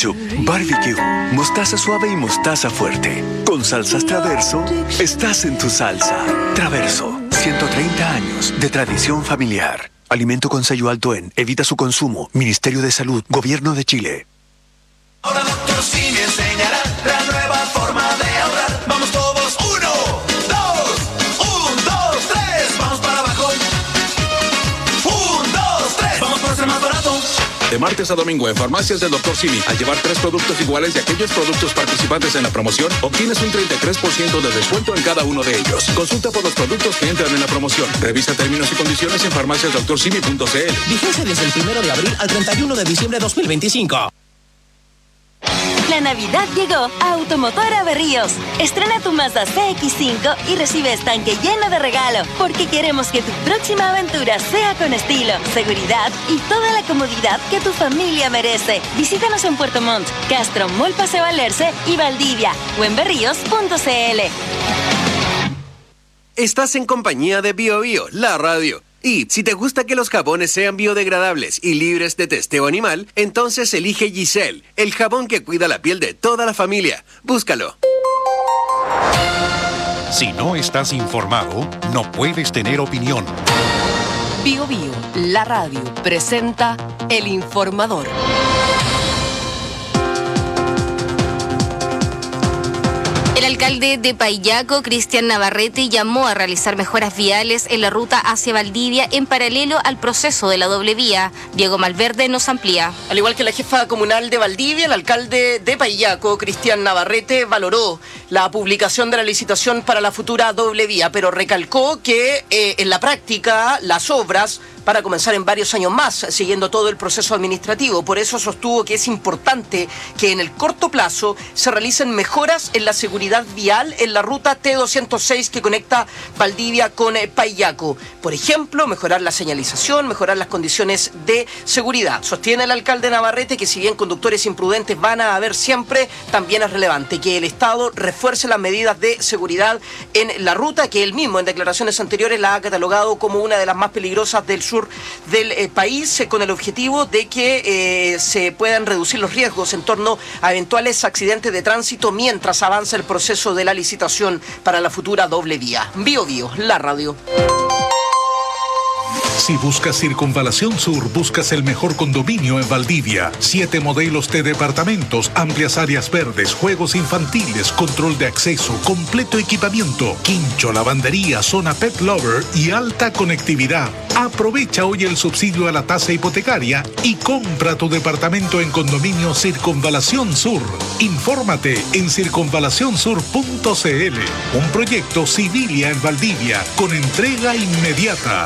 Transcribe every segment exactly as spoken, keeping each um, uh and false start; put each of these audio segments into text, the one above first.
ketchup, barbecue, mostaza suave y mostaza fuerte. Con salsas Traverso, estás en tu salsa. Traverso, ciento treinta años de tradición familiar. Alimento con sello alto en. Evita su consumo. Ministerio de Salud. Gobierno de Chile. Ahora doctor Simi enseñará la nueva forma de ahorrar. Vamos todos, uno, dos, un, dos, tres. Vamos para abajo. Un, dos, tres. Vamos por ser más barato. De martes a domingo en Farmacias del doctor Simi, al llevar tres productos iguales de aquellos productos participantes en la promoción, obtienes un treinta y tres por ciento de descuento en cada uno de ellos. Consulta por los productos que entran en la promoción. Revisa términos y condiciones en farmacias doctor simi punto c l. Vigencia desde el primero de abril al treinta y uno de diciembre de dos mil veinticinco. La Navidad llegó a Automotora Berríos. Estrena tu Mazda C X cinco y recibe estanque lleno de regalo, porque queremos que tu próxima aventura sea con estilo, seguridad y toda la comodidad que tu familia merece. Visítanos en Puerto Montt, Castro, Mall Paseo Alerce y Valdivia, o en berríos punto c l. Estás en compañía de Bio Bio, la radio. Y si te gusta que los jabones sean biodegradables y libres de testeo animal, entonces elige Giselle, el jabón que cuida la piel de toda la familia. Búscalo. Si no estás informado, no puedes tener opinión. Bio Bio, la radio, presenta El Informador. El alcalde de Paillaco, Cristian Navarrete, llamó a realizar mejoras viales en la ruta hacia Valdivia en paralelo al proceso de la doble vía. Diego Malverde nos amplía. Al igual que la jefa comunal de Valdivia, el alcalde de Paillaco, Cristian Navarrete, valoró la publicación de la licitación para la futura doble vía, pero recalcó que eh, en la práctica las obras para comenzar en varios años más, siguiendo todo el proceso administrativo. Por eso sostuvo que es importante que en el corto plazo se realicen mejoras en la seguridad vial en la ruta T doscientos seis que conecta Valdivia con Paillaco. Por ejemplo, mejorar la señalización, mejorar las condiciones de seguridad. Sostiene el alcalde Navarrete que si bien conductores imprudentes van a haber siempre, también es relevante que el Estado refuerce las medidas de seguridad en la ruta, que él mismo en declaraciones anteriores la ha catalogado como una de las más peligrosas del sur del eh, país, eh, con el objetivo de que eh, se puedan reducir los riesgos en torno a eventuales accidentes de tránsito mientras avanza el proceso de la licitación para la futura doble vía. Bio Bio, la radio. Si buscas Circunvalación Sur, buscas el mejor condominio en Valdivia. Siete modelos de departamentos, amplias áreas verdes, juegos infantiles, control de acceso, completo equipamiento, quincho, lavandería, zona pet lover y alta conectividad. Aprovecha hoy el subsidio a la tasa hipotecaria y compra tu departamento en condominio Circunvalación Sur. Infórmate en circunvalación sur punto c l. Un proyecto Civilia en Valdivia con entrega inmediata.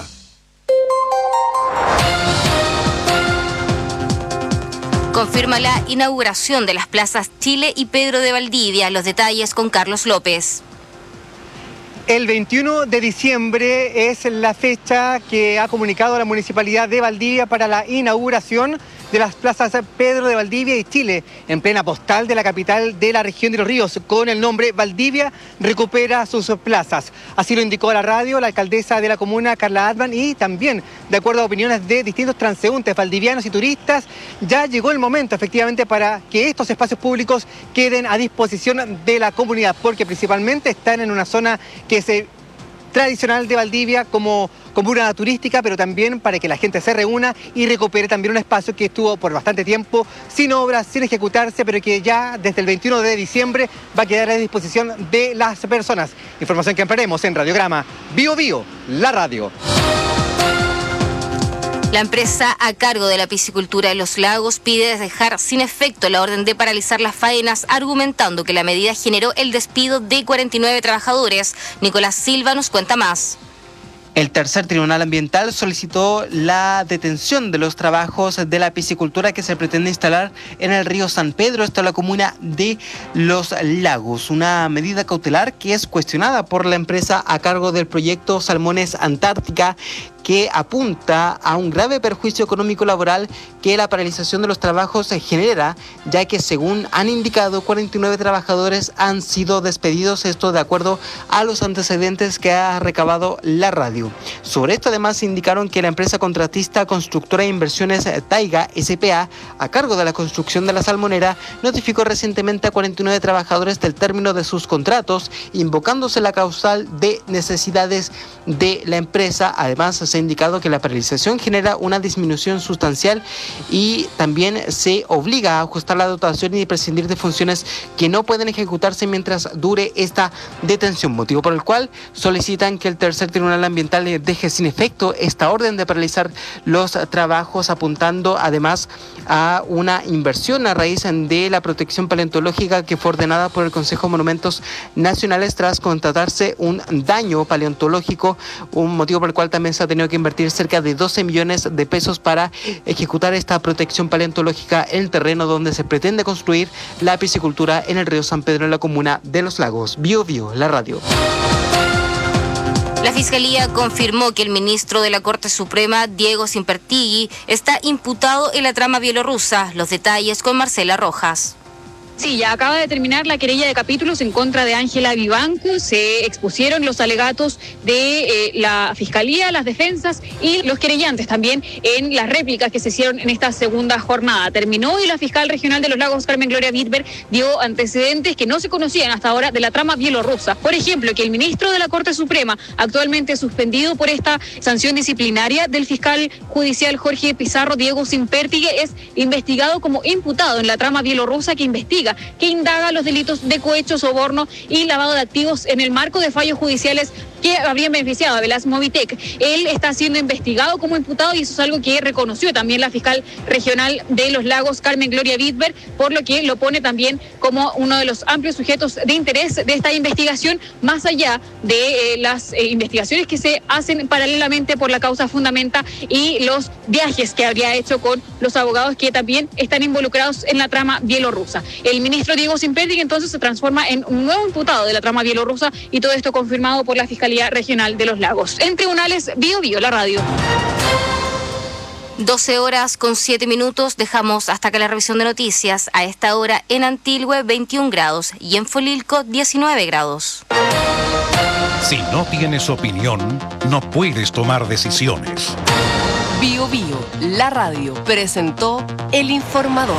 Confirma la inauguración de las plazas Chile y Pedro de Valdivia. Los detalles con Carlos López. El veintiuno de diciembre es la fecha que ha comunicado la Municipalidad de Valdivia para la inauguración de las plazas Pedro de Valdivia y Chile, en plena postal de la capital de la región de Los Ríos, con el nombre Valdivia recupera sus plazas. Así lo indicó a la radio la alcaldesa de la comuna, Carla Adman, y también, de acuerdo a opiniones de distintos transeúntes valdivianos y turistas, ya llegó el momento efectivamente para que estos espacios públicos queden a disposición de la comunidad, porque principalmente están en una zona que es eh, tradicional de Valdivia como comuna turística, pero también para que la gente se reúna y recupere también un espacio que estuvo por bastante tiempo sin obras, sin ejecutarse, pero que ya desde el veintiuno de diciembre va a quedar a disposición de las personas. Información que ampliaremos en Radiograma. Bio Bio, la radio. La empresa a cargo de la piscicultura de los lagos pide dejar sin efecto la orden de paralizar las faenas, argumentando que la medida generó el despido de cuarenta y nueve trabajadores. Nicolás Silva nos cuenta más. El tercer tribunal ambiental solicitó la detención de los trabajos de la piscicultura que se pretende instalar en el río San Pedro, esto es la comuna de Los Lagos. Una medida cautelar que es cuestionada por la empresa a cargo del proyecto Salmones Antártica, que apunta a un grave perjuicio económico laboral que la paralización de los trabajos genera, ya que según han indicado cuarenta y nueve trabajadores han sido despedidos, esto de acuerdo a los antecedentes que ha recabado la radio. Biobío. Sobre esto además indicaron que la empresa contratista constructora de inversiones Taiga S P A, a cargo de la construcción de la salmonera, notificó recientemente a cuarenta y nueve trabajadores del término de sus contratos, invocándose la causal de necesidades de la empresa. Además, se ha indicado que la paralización genera una disminución sustancial y también se obliga a ajustar la dotación y prescindir de funciones que no pueden ejecutarse mientras dure esta detención, motivo por el cual solicitan que el tercer tribunal ambiental deje sin efecto esta orden de paralizar los trabajos, apuntando además a una inversión a raíz de la protección paleontológica que fue ordenada por el Consejo de Monumentos Nacionales tras constatarse un daño paleontológico, un motivo por el cual también se ha tenido que invertir cerca de doce millones de pesos para ejecutar esta protección paleontológica en el terreno donde se pretende construir la piscicultura en el río San Pedro en la comuna de Los Lagos. Bio Bio, la radio. La Fiscalía confirmó que el ministro de la Corte Suprema, Diego Simpertigui, está imputado en la trama bielorrusa. Los detalles con Marcela Rojas. Sí, ya acaba de terminar la querella de capítulos en contra de Ángela Vivanco. Se expusieron los alegatos de eh, la Fiscalía, las defensas y los querellantes también en las réplicas que se hicieron en esta segunda jornada. Terminó y la fiscal regional de Los Lagos, Carmen Gloria Wittberg, dio antecedentes que no se conocían hasta ahora de la trama bielorrusa. Por ejemplo, que el ministro de la Corte Suprema, actualmente suspendido por esta sanción disciplinaria del fiscal judicial Jorge Pizarro, Diego Simpertigui, es investigado como imputado en la trama bielorrusa que investiga que indaga los delitos de cohecho, soborno y lavado de activos en el marco de fallos judiciales que habrían beneficiado a Velas Movitec. Él está siendo investigado como imputado y eso es algo que reconoció también la fiscal regional de Los Lagos, Carmen Gloria Wittberg, por lo que lo pone también como uno de los amplios sujetos de interés de esta investigación, más allá de eh, las eh, investigaciones que se hacen paralelamente por la causa Fundamenta y los viajes que habría hecho con los abogados que también están involucrados en la trama bielorrusa. El ministro Diego Simpertigui entonces se transforma en un nuevo imputado de la trama bielorrusa y todo esto confirmado por la Fiscalía Regional de Los Lagos. En tribunales, Bio Bio, la radio. doce horas con siete minutos, dejamos hasta acá la revisión de noticias. A esta hora en Antilhue veintiún grados y en Folilco diecinueve grados. Si no tienes opinión, no puedes tomar decisiones. Bio Bio, la radio, presentó El Informador.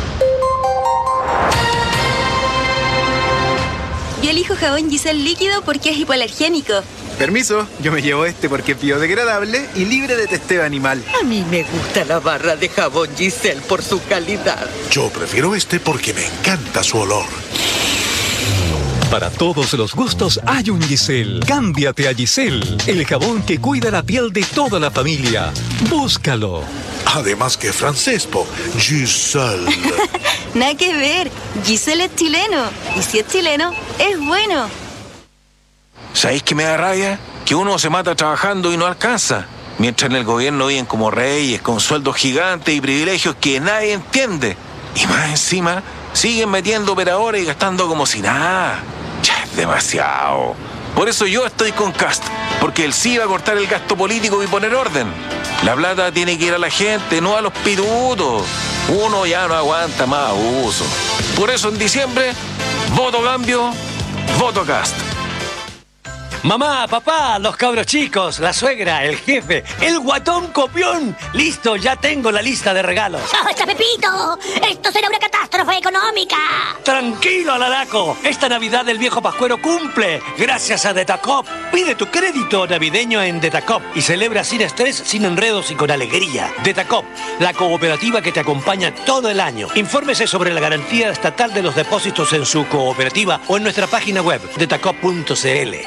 Yo elijo jabón Giselle líquido porque es hipoalergénico. Permiso, yo me llevo este porque es biodegradable y libre de testeo animal. A mí me gusta la barra de jabón Giselle por su calidad. Yo prefiero este porque me encanta su olor. Para todos los gustos hay un Giselle. Cámbiate a Giselle, el jabón que cuida la piel de toda la familia. Búscalo. Además que francés, po. Giselle. Nada que ver. Giselle es chileno. Y si es chileno, es bueno. ¿Sabéis qué me da rabia? Que uno se mata trabajando y no alcanza. Mientras en el gobierno viven como reyes, con sueldos gigantes y privilegios que nadie entiende. Y más encima, siguen metiendo operadores y gastando como si nada. Ya es demasiado. Por eso yo estoy con Cast, porque él sí va a cortar el gasto político y poner orden. La plata tiene que ir a la gente, no a los pitutos. Uno ya no aguanta más abuso. Por eso en diciembre, voto cambio, voto Cast. Mamá, papá, los cabros chicos, la suegra, el jefe, el guatón copión. Listo, ya tengo la lista de regalos. ¡Basta, Pepito! ¡Esto será una catástrofe económica! Tranquilo, Alaraco. Esta Navidad el viejo Pascuero cumple. Gracias a Detacop. Pide tu crédito navideño en Detacop y celebra sin estrés, sin enredos y con alegría. Detacop, la cooperativa que te acompaña todo el año. Infórmese sobre la garantía estatal de los depósitos en su cooperativa o en nuestra página web, detacop punto c l.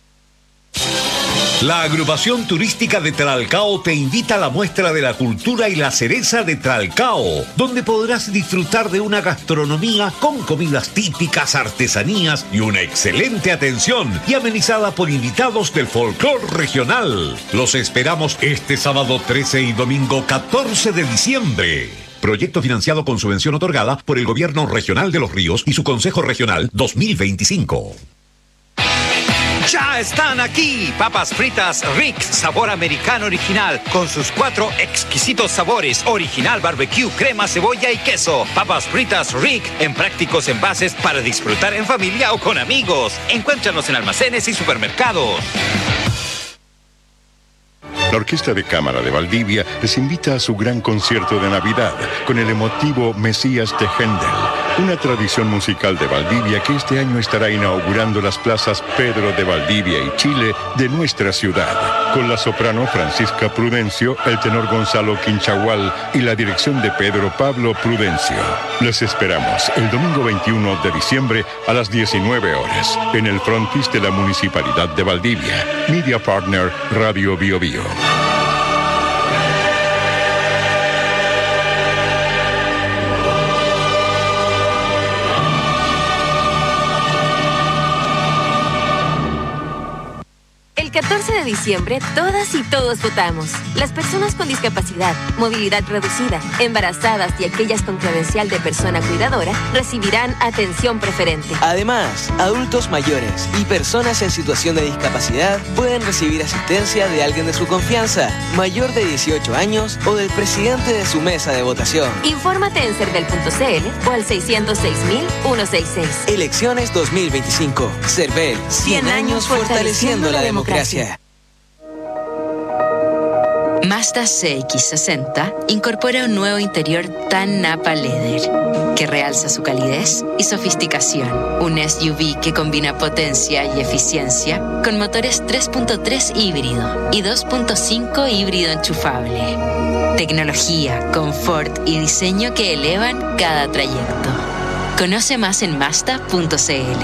La agrupación turística de Tralcao te invita a la muestra de la cultura y la cereza de Tralcao, donde podrás disfrutar de una gastronomía con comidas típicas, artesanías y una excelente atención y amenizada por invitados del folclore regional. Los esperamos este sábado trece y domingo catorce de diciembre. Proyecto financiado con subvención otorgada por el Gobierno Regional de Los Ríos y su Consejo Regional dos mil veinticinco. Ya están aquí, papas fritas Rick, sabor americano original, con sus cuatro exquisitos sabores, original, barbecue, crema, cebolla y queso. Papas fritas Rick, en prácticos envases para disfrutar en familia o con amigos. Encuéntranos en almacenes y supermercados. La Orquesta de Cámara de Valdivia les invita a su gran concierto de Navidad con el emotivo Mesías de Händel, una tradición musical de Valdivia que este año estará inaugurando las plazas Pedro de Valdivia y Chile de nuestra ciudad, con la soprano Francisca Prudencio, el tenor Gonzalo Quinchagual y la dirección de Pedro Pablo Prudencio. Les esperamos el domingo veintiuno de diciembre a las diecinueve horas en el frontis de la Municipalidad de Valdivia. Media Partner Radio Bio Bio. El catorce de diciembre, todas y todos votamos. Las personas con discapacidad, movilidad reducida, embarazadas y aquellas con credencial de persona cuidadora recibirán atención preferente. Además, adultos mayores y personas en situación de discapacidad pueden recibir asistencia de alguien de su confianza, mayor de dieciocho años o del presidente de su mesa de votación. Infórmate en cervel punto c l o al seiscientos seis mil ciento sesenta y seis. Elecciones dos mil veinticinco. Cervel, cien años fortaleciendo la democracia. Mazda C X sesenta incorpora un nuevo interior tan Napa Leather que realza su calidez y sofisticación. Un S U V que combina potencia y eficiencia con motores tres punto tres híbrido y dos punto cinco híbrido enchufable. Tecnología, confort y diseño que elevan cada trayecto. Conoce más en mazda punto c l.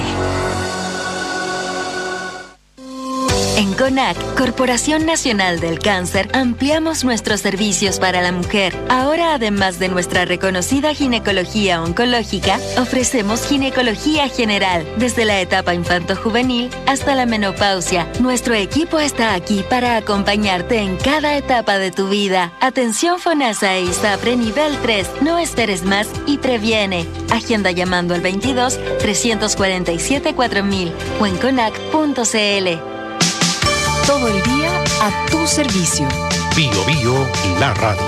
En CONAC, Corporación Nacional del Cáncer, ampliamos nuestros servicios para la mujer. Ahora, además de nuestra reconocida ginecología oncológica, ofrecemos ginecología general, desde la etapa infanto-juvenil hasta la menopausia. Nuestro equipo está aquí para acompañarte en cada etapa de tu vida. Atención FONASA e ISAPRE nivel tres. No esperes más y previene. Agenda llamando al veintidós, trescientos cuarenta y siete, cuatro mil o en conac punto c l. Todo el día a tu servicio. Bio Bio, la radio.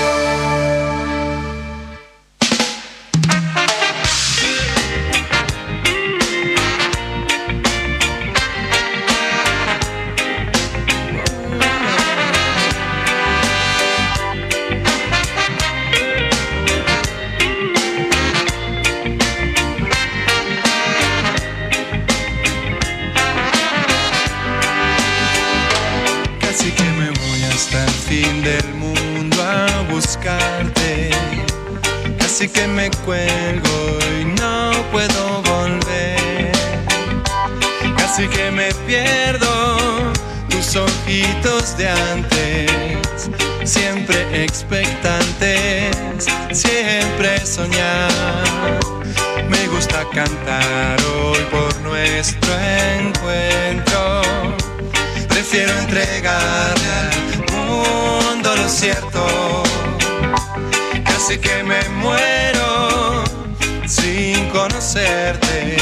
Casi que me cuelgo y no puedo volver. Casi que me pierdo tus ojitos de antes, siempre expectantes, siempre soñar. Me gusta cantar hoy por nuestro encuentro. Prefiero entregarle al mundo lo cierto. Casi que me muero sin conocerte.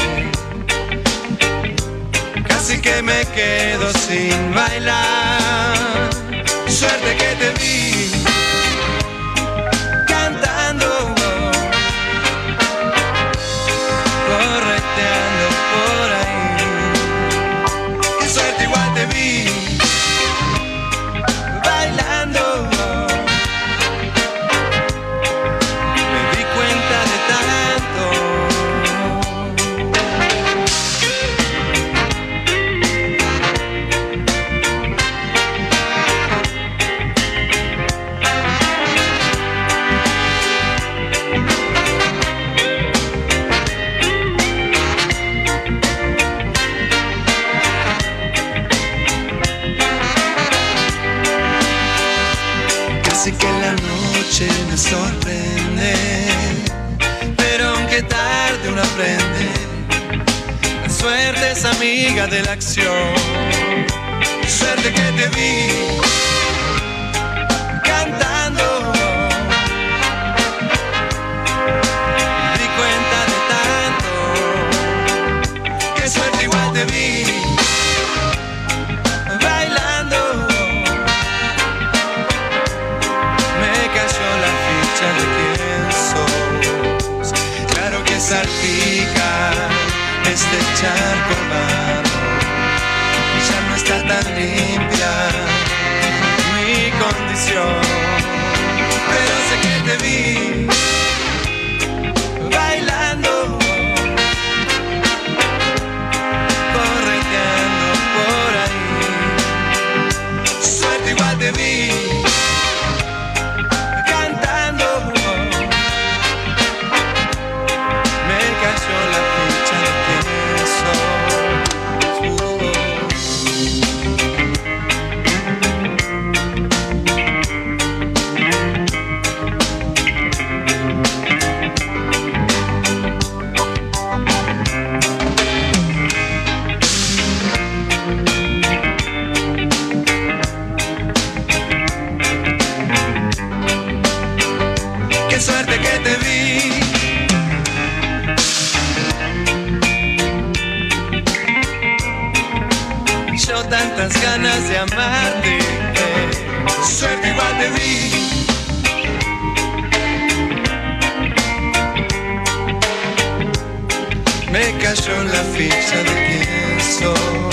Casi que me quedo sin bailar. Suerte que te vi cantando, correteando por ahí. Qué suerte, igual te vi bailando. Me sorprende, pero aunque tarde uno aprende. La suerte es amiga de la acción. Suerte que te vi cantando. Me di cuenta de tanto. Qué suerte, igual te vi bailando. De quién sos, claro que salpica este charco hermano, ya no está tan limpia mi condición. Pero sé que te vi bailando, correteando por ahí. Suerte igual te vi cantando. Me cayó la ficha de quién soy. Qué suerte que te vi. Yo tantas ganas de amarte. Suerte igual te vi. Me cayó la ficha de quién sos.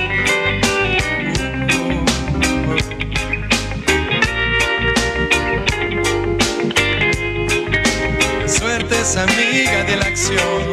Suerte es amiga de la acción.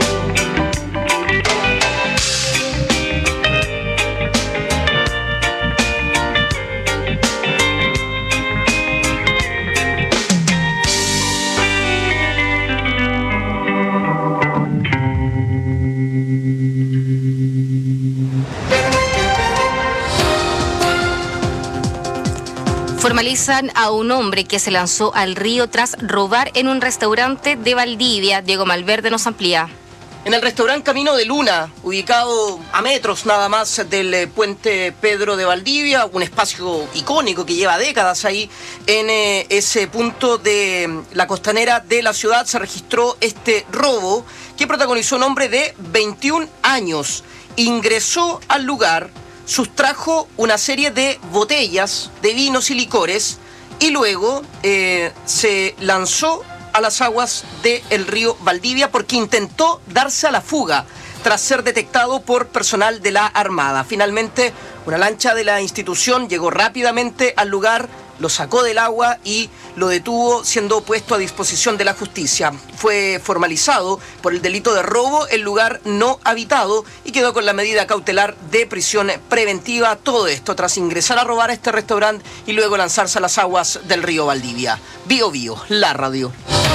Formalizan a un hombre que se lanzó al río tras robar en un restaurante de Valdivia. Diego Malverde nos amplía. En el restaurante Camino de Luna, ubicado a metros nada más del eh, puente Pedro de Valdivia, un espacio icónico que lleva décadas ahí, en eh, ese punto de la costanera de la ciudad se registró este robo que protagonizó un hombre de veintiún años. Ingresó al lugar, sustrajo una serie de botellas de vinos y licores y luego eh, se lanzó a las aguas del río Valdivia porque intentó darse a la fuga tras ser detectado por personal de la Armada. Finalmente, una lancha de la institución llegó rápidamente al lugar, lo sacó del agua y lo detuvo, siendo puesto a disposición de la justicia. Fue formalizado por el delito de robo en lugar no habitado y quedó con la medida cautelar de prisión preventiva. Todo esto tras ingresar a robar a este restaurante y luego lanzarse a las aguas del río Valdivia. Bio Bio, la radio.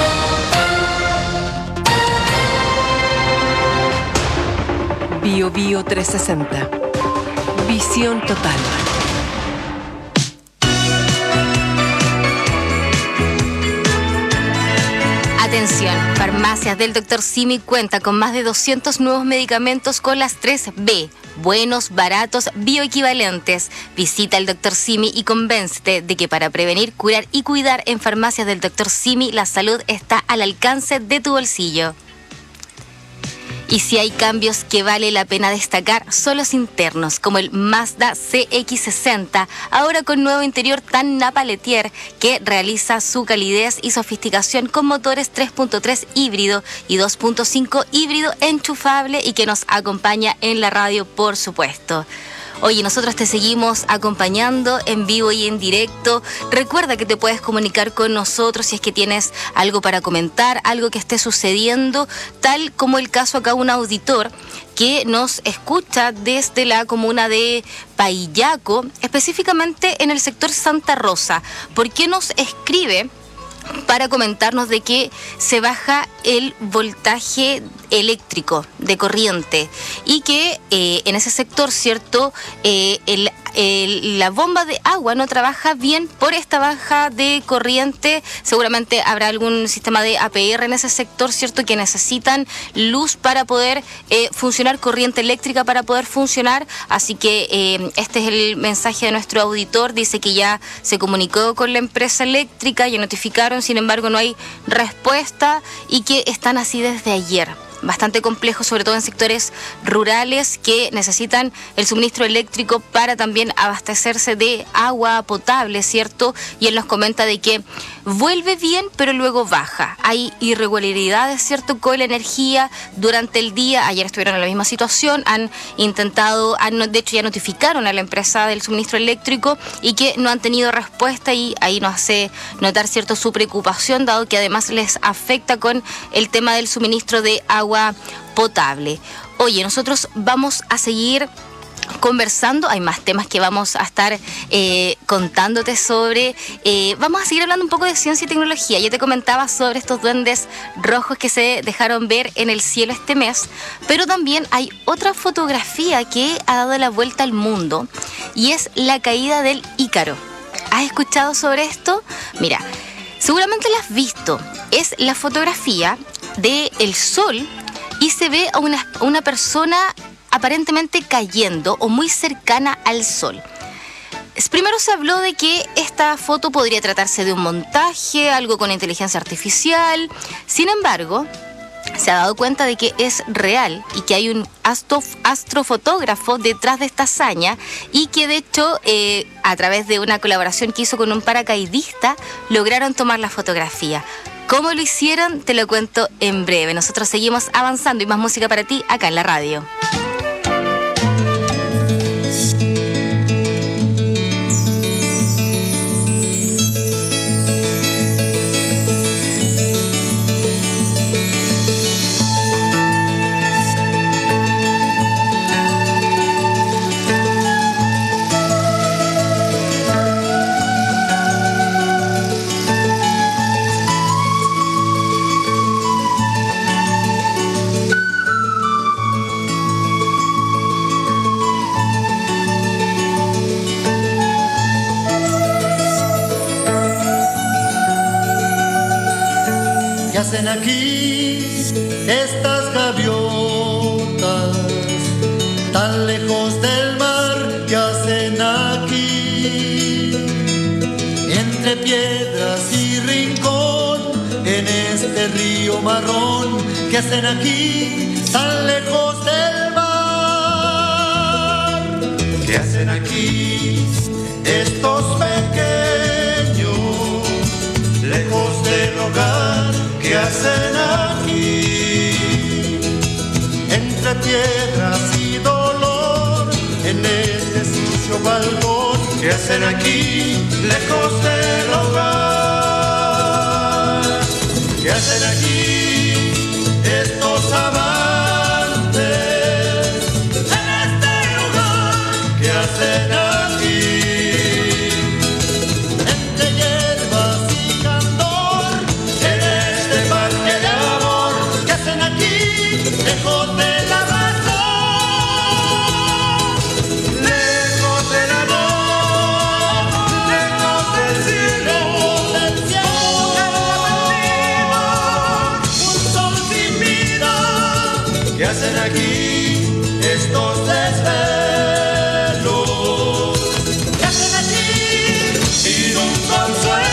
Bio Bio trescientos sesenta. Visión total. Atención, Farmacias del doctor Simi cuenta con más de doscientos nuevos medicamentos con las tres B. Buenos, baratos, bioequivalentes. Visita al doctor Simi y convéncete de que para prevenir, curar y cuidar en Farmacias del doctor Simi, la salud está al alcance de tu bolsillo. Y si hay cambios que vale la pena destacar, son los internos, como el Mazda C X sesenta, ahora con nuevo interior tan Napaletier, que realiza su calidez y sofisticación con motores tres punto tres híbrido y dos punto cinco híbrido enchufable y que nos acompaña en la radio, por supuesto. Oye, nosotros te seguimos acompañando en vivo y en directo. Recuerda que te puedes comunicar con nosotros si es que tienes algo para comentar, algo que esté sucediendo, tal como el caso acá un auditor que nos escucha desde la comuna de Paillaco, específicamente en el sector Santa Rosa. ¿Por qué nos escribe? Para comentarnos de que se baja el voltaje eléctrico de corriente y que eh, en ese sector, ¿cierto? Eh, el, el, la bomba de agua no trabaja bien por esta baja de corriente. Seguramente habrá algún sistema de A P R en ese sector, ¿cierto? Que necesitan luz para poder eh, funcionar, corriente eléctrica para poder funcionar. Así que eh, este es el mensaje de nuestro auditor. Dice que ya se comunicó con la empresa eléctrica, ya notificaron, sin embargo no hay respuesta y que están así desde ayer. Bastante complejo, sobre todo en sectores rurales que necesitan el suministro eléctrico para también también abastecerse de agua potable, ¿cierto? Y él nos comenta de que vuelve bien, pero luego baja. Hay irregularidades, ¿cierto?, con la energía durante el día. Ayer estuvieron en la misma situación, han intentado, han, de hecho ya notificaron a la empresa del suministro eléctrico y que no han tenido respuesta, y ahí nos hace notar, ¿cierto?, su preocupación, dado que además les afecta con el tema del suministro de agua potable. Oye, nosotros vamos a seguir conversando, hay más temas que vamos a estar eh, contándote sobre. Eh, vamos a seguir hablando un poco de ciencia y tecnología. Yo te comentaba sobre estos duendes rojos que se dejaron ver en el cielo este mes, pero también hay otra fotografía que ha dado la vuelta al mundo, y es la caída del Ícaro. ¿Has escuchado sobre esto? Mira, seguramente la has visto. Es la fotografía del sol y se ve a una, una persona aparentemente cayendo o muy cercana al sol. Primero se habló de que esta foto podría tratarse de un montaje, algo con inteligencia artificial. Sin embargo, se ha dado cuenta de que es real y que hay un astro, astrofotógrafo detrás de esta hazaña, y que de hecho eh, a través de una colaboración que hizo con un paracaidista lograron tomar la fotografía. ¿Cómo lo hicieron? Te lo cuento en breve. Nosotros seguimos avanzando y más música para ti acá en la radio. ¿Qué hacen aquí estas gaviotas tan lejos del mar? ¿Qué hacen aquí entre piedras y rincón en este río marrón? ¿Qué hacen aquí tan lejos del mar? ¿Qué hacen aquí estos pequeños lejos del hogar? ¿Qué hacen aquí entre piedras y dolor en este sucio balcón? ¿Qué hacen aquí lejos del hogar? ¿Qué hacen aquí estos amantes en este lugar? ¿Qué hacen aquí? Lejos de la razón, lejos del amor, lejos del cielo, del cielo, un sol sin vida. ¿Qué hacen aquí estos desvelos? ¿Qué hacen aquí sin un consuelo?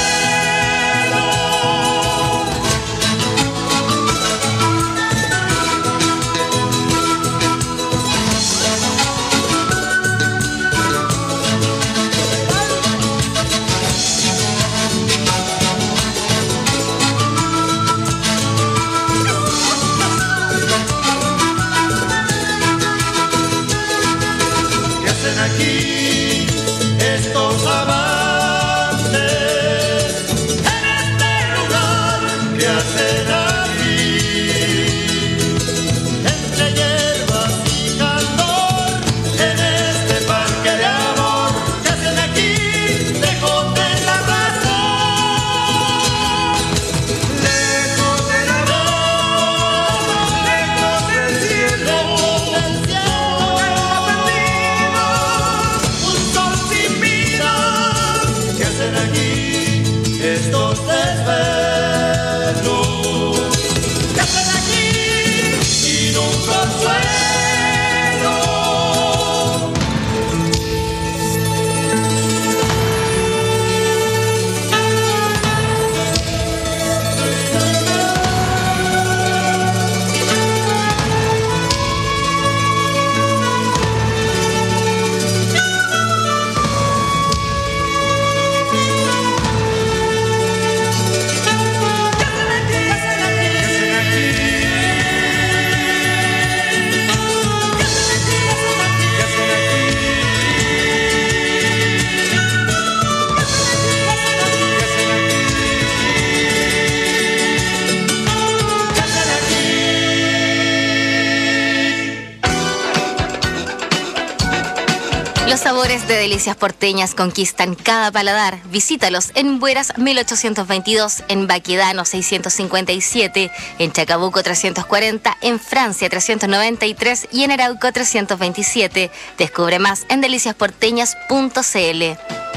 sabores de delicias porteñas conquistan cada paladar. Visítalos en Bueras mil ochocientos veintidós, en Baquedano seiscientos cincuenta y siete, en Chacabuco trescientos cuarenta, en Francia trescientos noventa y tres y en Arauco trescientos veintisiete. Descubre más en delicias porteñas punto c l.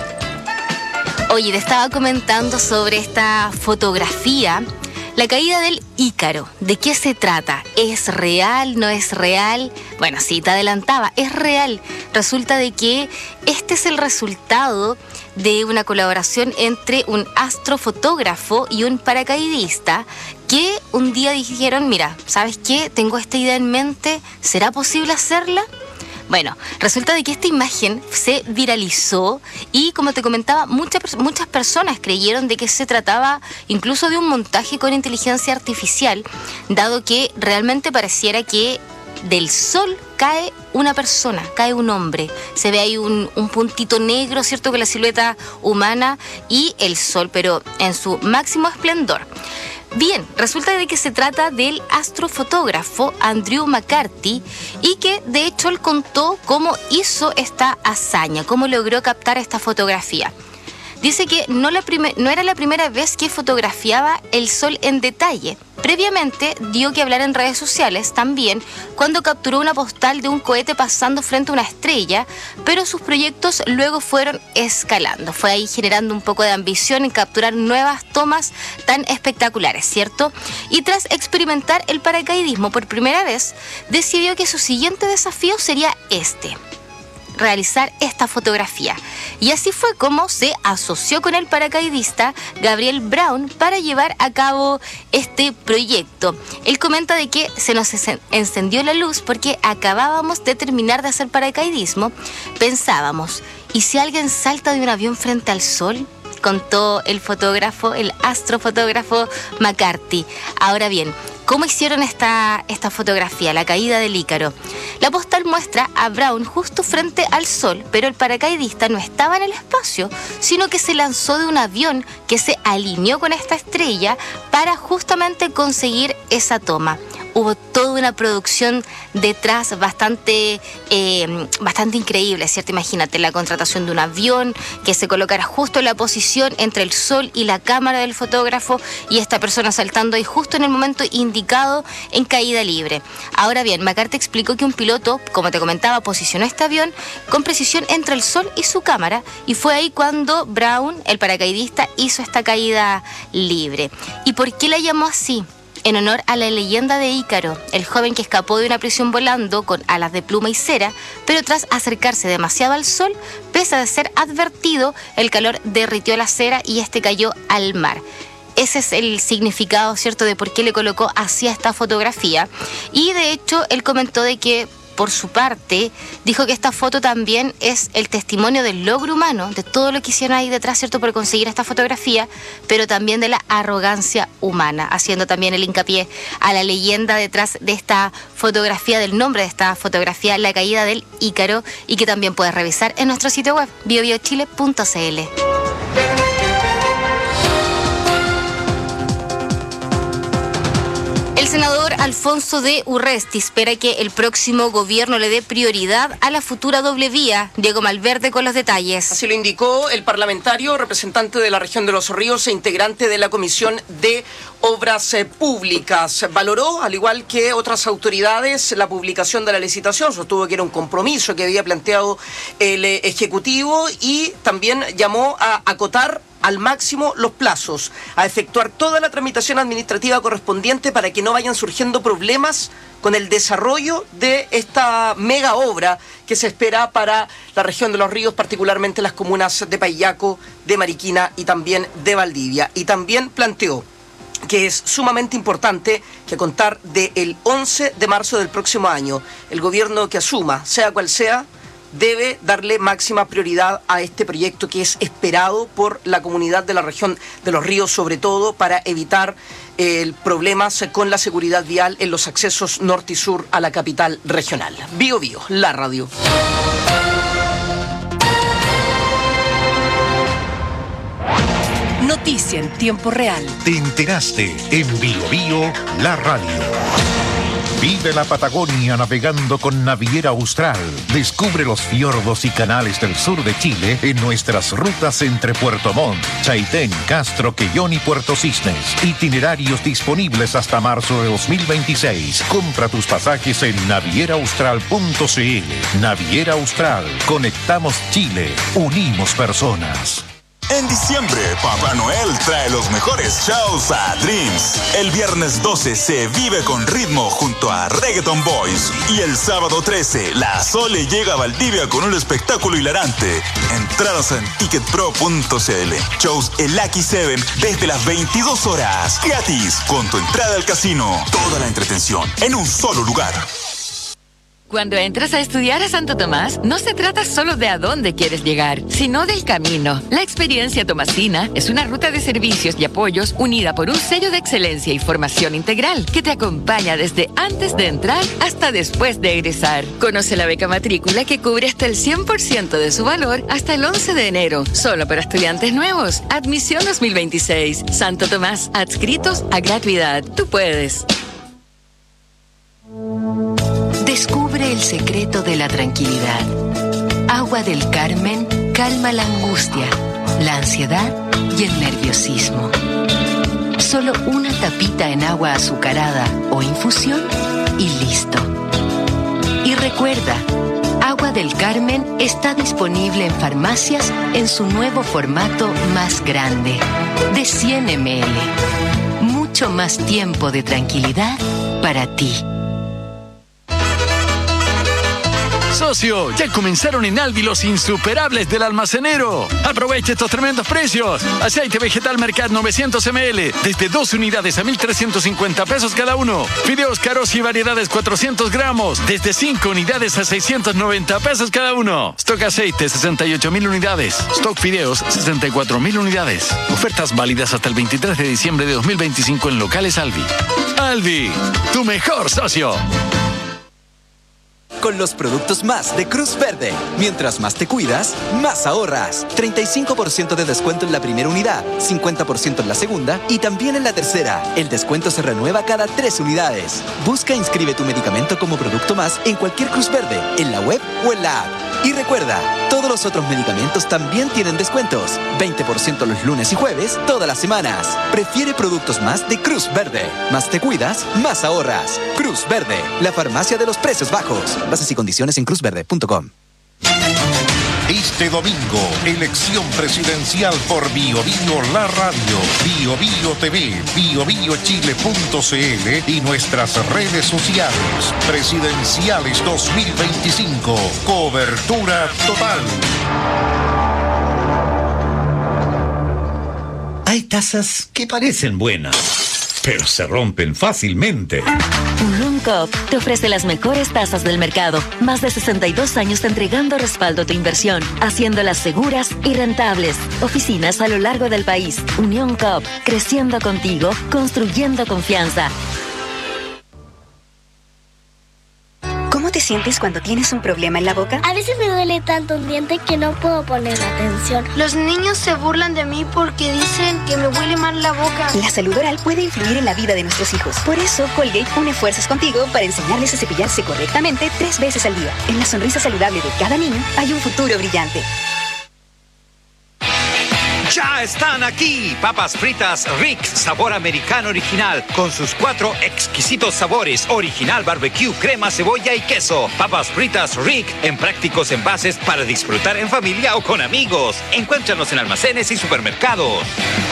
Oye, te estaba comentando sobre esta fotografía, la caída del Ícaro. ¿De qué se trata? ¿Es real? ¿No es real? Bueno, sí, te adelantaba, es real. Resulta de que este es el resultado de una colaboración entre un astrofotógrafo y un paracaidista que un día dijeron, mira, ¿sabes qué? Tengo esta idea en mente, ¿será posible hacerla? Bueno, resulta de que esta imagen se viralizó y, como te comentaba, muchas, muchas personas creyeron de que se trataba incluso de un montaje con inteligencia artificial, dado que realmente pareciera que del sol cae una persona, cae un hombre. Se ve ahí un, un puntito negro, ¿cierto?, con la silueta humana y el sol, pero en su máximo esplendor. Bien, resulta de que se trata del astrofotógrafo Andrew McCarthy y que de hecho él contó cómo hizo esta hazaña, cómo logró captar esta fotografía. Dice que no, la prime- no era la primera vez que fotografiaba el sol en detalle. Previamente dio que hablar en redes sociales también cuando capturó una postal de un cohete pasando frente a una estrella, pero sus proyectos luego fueron escalando. Fue ahí generando un poco de ambición en capturar nuevas tomas tan espectaculares, ¿cierto? Y tras experimentar el paracaidismo por primera vez, decidió que su siguiente desafío sería este: realizar esta fotografía. Y así fue como se asoció con el paracaidista Gabriel Brown para llevar a cabo este proyecto. Él comenta de que se nos encendió la luz porque acabábamos de terminar de hacer paracaidismo. Pensábamos, ¿y si alguien salta de un avión frente al sol?, contó el fotógrafo, el astrofotógrafo McCarthy. Ahora bien, ¿cómo hicieron esta, esta fotografía, la caída del Ícaro? La postal muestra a Brown justo frente al sol, pero el paracaidista no estaba en el espacio, sino que se lanzó de un avión que se alineó con esta estrella para justamente conseguir esa toma. Hubo toda una producción detrás bastante, eh, bastante increíble, ¿cierto? Imagínate la contratación de un avión que se colocara justo en la posición entre el sol y la cámara del fotógrafo y esta persona saltando ahí justo en el momento indicado en caída libre. Ahora bien, McCarthy explicó que un piloto, como te comentaba, posicionó este avión con precisión entre el sol y su cámara y fue ahí cuando Brown, el paracaidista, hizo esta caída libre. ¿Y por qué la llamó así? En honor a la leyenda de Ícaro, el joven que escapó de una prisión volando con alas de pluma y cera, pero tras acercarse demasiado al sol, pese a ser advertido, el calor derritió la cera y este cayó al mar. Ese es el significado, ¿cierto?, de por qué le colocó así esta fotografía. Y de hecho, él comentó de que, por su parte, dijo que esta foto también es el testimonio del logro humano, de todo lo que hicieron ahí detrás, ¿cierto?, por conseguir esta fotografía, pero también de la arrogancia humana, haciendo también el hincapié a la leyenda detrás de esta fotografía, del nombre de esta fotografía, la caída del Ícaro, y que también puedes revisar en nuestro sitio web, bio bio chile punto c l. El senador Alfonso de Urresti espera que el próximo gobierno le dé prioridad a la futura doble vía. Diego Malverde con los detalles. Así lo indicó el parlamentario, representante de la región de Los Ríos e integrante de la Comisión de Obras Públicas. Valoró, al igual que otras autoridades, la publicación de la licitación. Sostuvo que era un compromiso que había planteado el Ejecutivo y también llamó a acotar al máximo los plazos, a efectuar toda la tramitación administrativa correspondiente para que no vayan surgiendo problemas con el desarrollo de esta mega obra que se espera para la región de Los Ríos, particularmente las comunas de Paillaco, de Mariquina y también de Valdivia. Y también planteó que es sumamente importante que a contar del once de marzo del próximo año, el gobierno que asuma, sea cual sea, debe darle máxima prioridad a este proyecto que es esperado por la comunidad de la región de Los Ríos, sobre todo para evitar eh, problemas con la seguridad vial en los accesos norte y sur a la capital regional. Bio Bio, la radio. Noticia en tiempo real. Te enteraste en Bio Bio, la radio. Vive la Patagonia navegando con Naviera Austral. Descubre los fiordos y canales del sur de Chile en nuestras rutas entre Puerto Montt, Chaitén, Castro, Quellón y Puerto Cisnes. Itinerarios disponibles hasta marzo de dos mil veintiséis. Compra tus pasajes en naviera austral punto c l. Naviera Austral. Conectamos Chile. Unimos personas. En diciembre, Papá Noel trae los mejores shows a Dreams. El viernes doce se vive con ritmo junto a Reggaeton Boys. Y el sábado trece, la Sole llega a Valdivia con un espectáculo hilarante. Entradas en ticket pro punto c l. Shows El Lucky Seven desde las veintidós horas. Gratis, con tu entrada al casino. Toda la entretención en un solo lugar. Cuando entras a estudiar a Santo Tomás, no se trata solo de a dónde quieres llegar, sino del camino. La experiencia tomasina es una ruta de servicios y apoyos unida por un sello de excelencia y formación integral que te acompaña desde antes de entrar hasta después de egresar. Conoce la beca matrícula que cubre hasta el cien por ciento de su valor hasta el once de enero, solo para estudiantes nuevos. Admisión dos mil veintiséis. Santo Tomás, adscritos a gratuidad. Tú puedes. Descubre el secreto de la tranquilidad. Agua del Carmen calma la angustia, la ansiedad y el nerviosismo. Solo una tapita en agua azucarada o infusión y listo. Y recuerda, Agua del Carmen está disponible en farmacias en su nuevo formato más grande, de cien mililitros. Mucho más tiempo de tranquilidad para ti. Socio, ya comenzaron en Alvi los insuperables del almacenero. Aprovecha estos tremendos precios. Aceite vegetal Mercat novecientos mililitros, desde dos unidades a mil trescientos cincuenta pesos cada uno. Fideos Caros y variedades cuatrocientos gramos, desde cinco unidades a seiscientos noventa pesos cada uno. Stock aceite sesenta y ocho mil unidades. Stock fideos sesenta y cuatro mil unidades. Ofertas válidas hasta el veintitrés de diciembre de dos mil veinticinco en locales Alvi. Alvi, tu mejor socio. Con los productos más de Cruz Verde. Mientras más te cuidas, más ahorras. treinta y cinco por ciento de descuento en la primera unidad, cincuenta por ciento en la segunda y también en la tercera. El descuento se renueva cada tres unidades. Busca e inscribe tu medicamento como producto más en cualquier Cruz Verde, en la web o en la app. Y recuerda, todos los otros medicamentos también tienen descuentos. veinte por ciento los lunes y jueves, todas las semanas. Prefiere productos más de Cruz Verde. Más te cuidas, más ahorras. Cruz Verde, la farmacia de los precios bajos. Bases y condiciones en cruz verde punto com. Este domingo, elección presidencial por Bio Bio La Radio, Bio Bio T V, bio bio chile punto c l y nuestras redes sociales. Presidenciales dos mil veinticinco. Cobertura total. Hay tazas que parecen buenas, pero se rompen fácilmente. Unión Coop te ofrece las mejores tasas del mercado. Más de sesenta y dos años entregando respaldo a tu inversión, haciéndolas seguras y rentables. Oficinas a lo largo del país. Unión Coop, creciendo contigo, construyendo confianza. ¿Cómo te sientes cuando tienes un problema en la boca? A veces me duele tanto un diente que no puedo poner atención. Los niños se burlan de mí porque dicen que me huele mal la boca. La salud oral puede influir en la vida de nuestros hijos. Por eso, Colgate une fuerzas contigo para enseñarles a cepillarse correctamente tres veces al día. En la sonrisa saludable de cada niño hay un futuro brillante. ¡Ya están aquí! Papas fritas Rick, sabor americano original, con sus cuatro exquisitos sabores: original, barbecue, crema, cebolla y queso. Papas fritas Rick, en prácticos envases para disfrutar en familia o con amigos. Encuéntranos en almacenes y supermercados.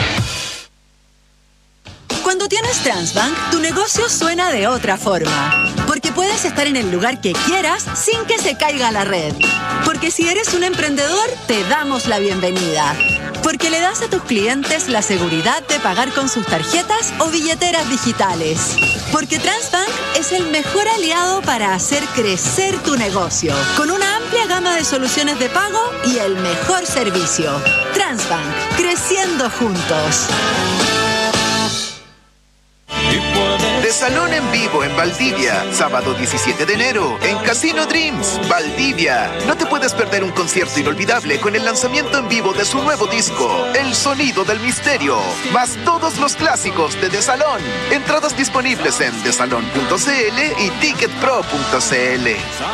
Cuando tienes Transbank, tu negocio suena de otra forma. Porque puedes estar en el lugar que quieras sin que se caiga la red. Porque si eres un emprendedor, te damos la bienvenida. Porque le das a tus clientes la seguridad de pagar con sus tarjetas o billeteras digitales. Porque Transbank es el mejor aliado para hacer crecer tu negocio, con una amplia gama de soluciones de pago y el mejor servicio. Transbank, creciendo juntos. Desalón en vivo en Valdivia, sábado diecisiete de enero, en Casino Dreams, Valdivia. No te puedes perder un concierto inolvidable con el lanzamiento en vivo de su nuevo disco, El Sonido del Misterio, más todos los clásicos de Desalón. Entradas disponibles en desalón punto c l y ticketpro punto c l.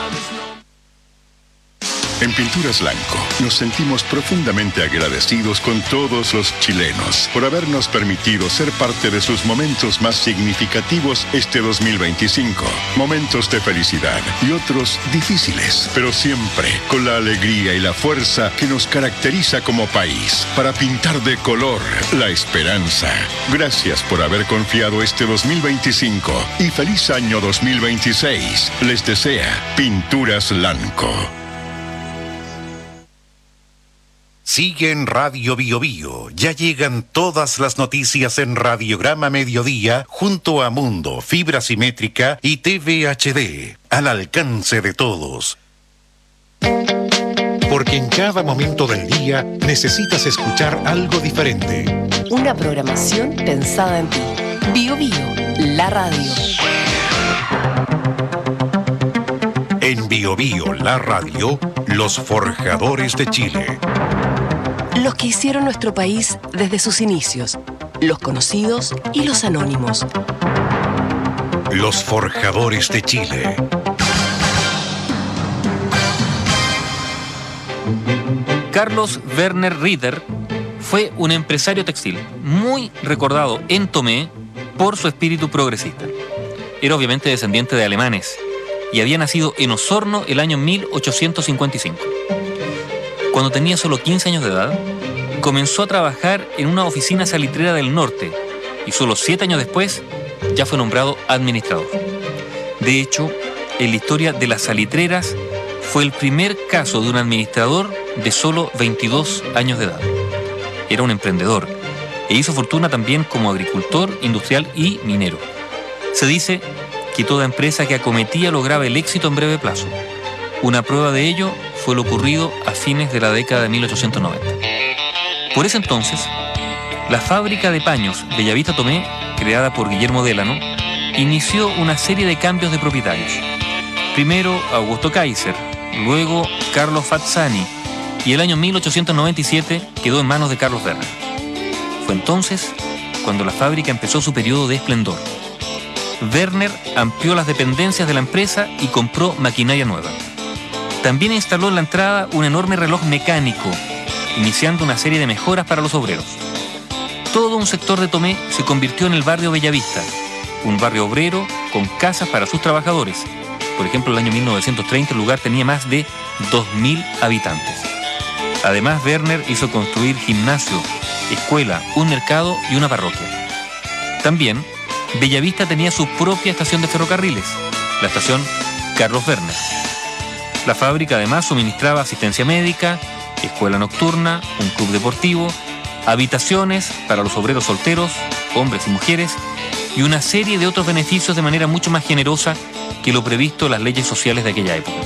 En Pinturas Lanco nos sentimos profundamente agradecidos con todos los chilenos por habernos permitido ser parte de sus momentos más significativos este dos mil veinticinco. Momentos de felicidad y otros difíciles, pero siempre con la alegría y la fuerza que nos caracteriza como país para pintar de color la esperanza. Gracias por haber confiado este dos mil veinticinco y feliz año dos mil veintiséis. Les desea Pinturas Lanco. Sigue en Radio Bio Bio. Ya llegan todas las noticias en Radiograma Mediodía junto a Mundo, Fibra Simétrica y T V H D. Al alcance de todos. Porque en cada momento del día necesitas escuchar algo diferente. Una programación pensada en ti. Bio Bio, la radio. En Bio Bio, la radio, los forjadores de Chile. Los que hicieron nuestro país desde sus inicios, los conocidos y los anónimos. Los forjadores de Chile. Carlos Werner Ritter fue un empresario textil muy recordado en Tomé por su espíritu progresista. Era obviamente descendiente de alemanes y había nacido en Osorno el año mil ochocientos cincuenta y cinco. Cuando tenía solo quince años de edad, comenzó a trabajar en una oficina salitrera del norte y solo siete años después ya fue nombrado administrador. De hecho, en la historia de las salitreras fue el primer caso de un administrador de solo veintidós años de edad. Era un emprendedor e hizo fortuna también como agricultor, industrial y minero. Se dice que toda empresa que acometía lograba el éxito en breve plazo. Una prueba de ello fue lo ocurrido a fines de la década de mil ochocientos noventa. Por ese entonces, la fábrica de paños Bellavista Tomé, creada por Guillermo Délano, inició una serie de cambios de propietarios. Primero Augusto Kaiser, luego Carlos Fazzani, y el año mil ochocientos noventa y siete quedó en manos de Carlos Werner. Fue entonces cuando la fábrica empezó su periodo de esplendor. Werner amplió las dependencias de la empresa y compró maquinaria nueva. También instaló en la entrada un enorme reloj mecánico, iniciando una serie de mejoras para los obreros. Todo un sector de Tomé se convirtió en el barrio Bellavista, un barrio obrero con casas para sus trabajadores. Por ejemplo, en el año mil novecientos treinta el lugar tenía más de dos mil habitantes. Además, Werner hizo construir gimnasio, escuela, un mercado y una parroquia. También, Bellavista tenía su propia estación de ferrocarriles, la estación Carlos Werner. La fábrica además suministraba asistencia médica, escuela nocturna, un club deportivo, habitaciones para los obreros solteros, hombres y mujeres, y una serie de otros beneficios de manera mucho más generosa que lo previsto en las leyes sociales de aquella época.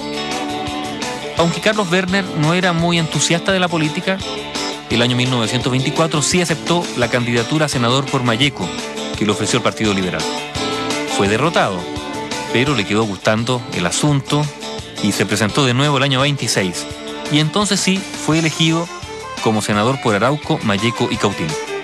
Aunque Carlos Werner no era muy entusiasta de la política, el año mil novecientos veinticuatro sí aceptó la candidatura a senador por Malleco, que le ofreció el Partido Liberal. Fue derrotado, pero le quedó gustando el asunto y se presentó de nuevo el año veintiséis, y entonces sí fue elegido como senador por Arauco, Malleco y Cautín.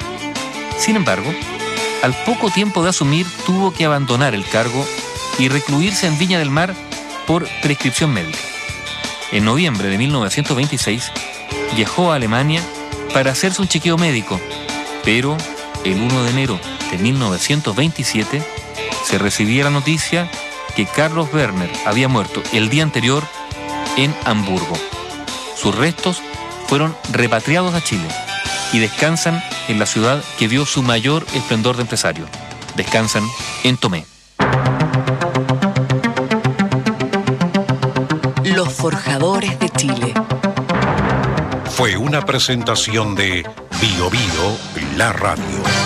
Sin embargo, al poco tiempo de asumir tuvo que abandonar el cargo y recluirse en Viña del Mar por prescripción médica. En noviembre de mil novecientos veintiséis viajó a Alemania para hacerse un chequeo médico, pero el primero de enero de mil novecientos veintisiete se recibía la noticia que Carlos Werner había muerto el día anterior en Hamburgo. Sus restos fueron repatriados a Chile y descansan en la ciudad que vio su mayor esplendor de empresario. Descansan en Tomé. Los forjadores de Chile. Fue una presentación de Bio Bio, la radio.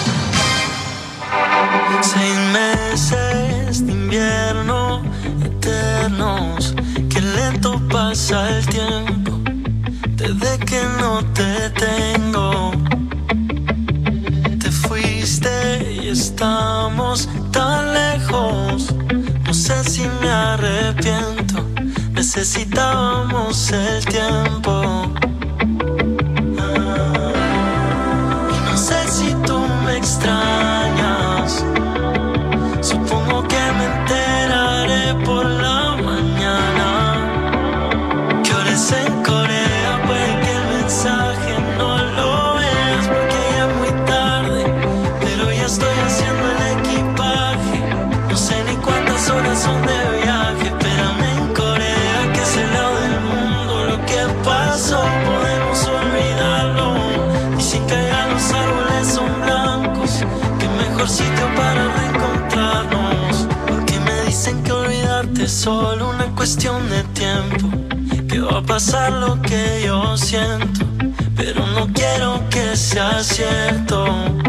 Seis meses de invierno eternos, qué lento pasa el tiempo desde que no te tengo. Te fuiste y estamos tan lejos. sé si me arrepiento. Necesitábamos el tiempo. Y no sé si tú me extrañas. Supongo que me enteraré por la mañana. Que ahora es en Corea, puede que el mensaje no lo veas porque ya es muy tarde. Pero ya estoy haciendo el equipaje. No sé ni cuántas horas son de viaje. Espérame en Corea, que es el lado del mundo. Lo que pasó podemos olvidarlo. Dicen que allá los árboles son blancos, que mejor sitio para reencontrarnos. Porque me dicen que olvidarte es solo una cuestión de tiempo, que va a pasar lo que yo siento, pero no quiero que sea cierto.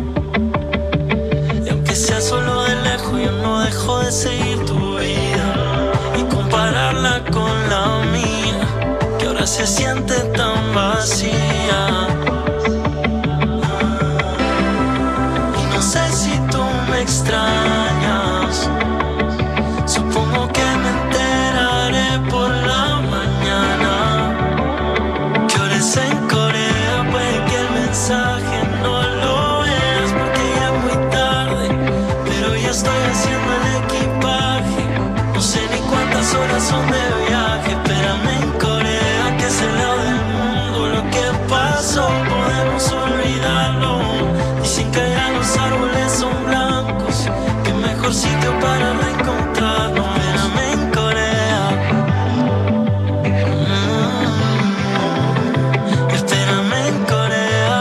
Y aunque sea solo de lejos, yo no dejo de seguir tu vida y compararla con la mía, que ahora se siente tan vacía. Y no sé si tú me extrañas. Supongo que me enteraré por la mañana. Que ahora es en Corea, puede que el mensaje no lo veas porque ya es muy tarde. Pero ya estoy haciendo el equipaje. No sé ni cuántas horas son de viaje. Espérame en Corea, que es el lado del mundo. Lo que pasó podemos olvidarlo. Dicen que allá los árboles son blancos, que mejor sitio para reencontrarnos. Espérame en Corea. Mm. Espérame en Corea.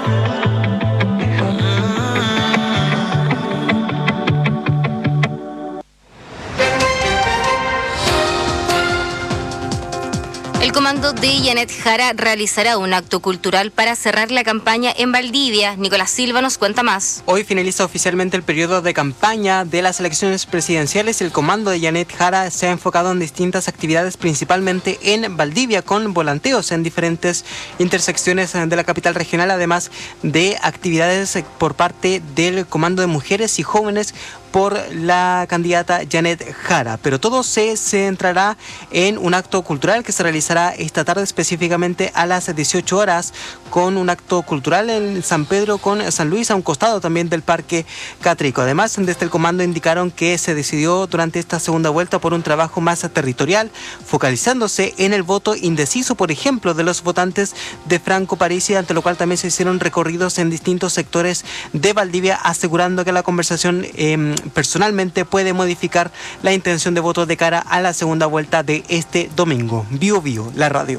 El comando de Janet Jara realizará un acto cultural para cerrar la campaña en Valdivia. Nicolás Silva nos cuenta más. Hoy finaliza oficialmente el periodo de campaña de las elecciones presidenciales. El comando de Janet Jara se ha enfocado en distintas actividades, principalmente en Valdivia, con volanteos en diferentes intersecciones de la capital regional, además de actividades por parte del comando de mujeres y jóvenes por la candidata Janet Jara. Pero todo se centrará en un acto cultural que se realizará esta tarde, específicamente a las dieciocho horas, con un acto cultural en San Pedro con San Luis, a un costado también del Parque Catrico. Además, desde el comando indicaron que se decidió durante esta segunda vuelta por un trabajo más territorial, focalizándose en el voto indeciso, por ejemplo, de los votantes de Franco Parisi, ante lo cual también se hicieron recorridos en distintos sectores de Valdivia, asegurando que la conversación eh, personalmente puede modificar la intención de voto de cara a la segunda vuelta de este domingo. Bio Bio, la radio.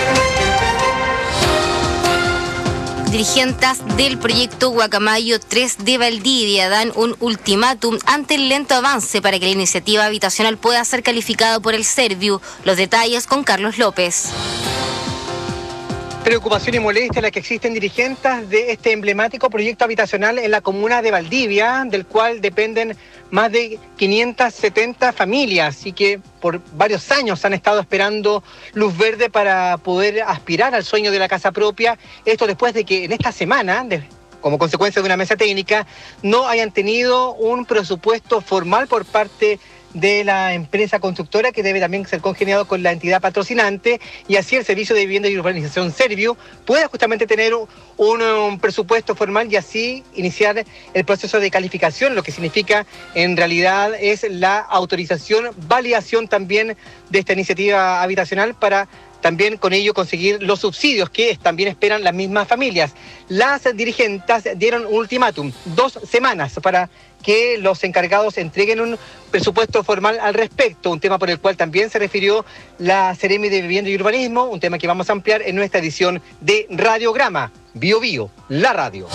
Dirigentes del proyecto Guacamayo tres de Valdivia dan un ultimátum ante el lento avance para que la iniciativa habitacional pueda ser calificada por el Serviu. Los detalles con Carlos López. Preocupación y molestia la que existen dirigentes de este emblemático proyecto habitacional en la comuna de Valdivia, del cual dependen más de quinientas setenta familias y que por varios años han estado esperando luz verde para poder aspirar al sueño de la casa propia. Esto después de que en esta semana, de, como consecuencia de una mesa técnica, no hayan tenido un presupuesto formal por parte de la empresa constructora, que debe también ser congeniado con la entidad patrocinante, y así el Servicio de Vivienda y Urbanización Serviu pueda justamente tener un, un presupuesto formal y así iniciar el proceso de calificación, lo que significa en realidad es la autorización, validación también de esta iniciativa habitacional para también con ello conseguir los subsidios que también esperan las mismas familias. Las dirigentes dieron un ultimátum, dos semanas para que los encargados entreguen un presupuesto formal al respecto, un tema por el cual también se refirió la Seremi de Vivienda y Urbanismo, un tema que vamos a ampliar en nuestra edición de Radiograma. Bio Bio, la radio.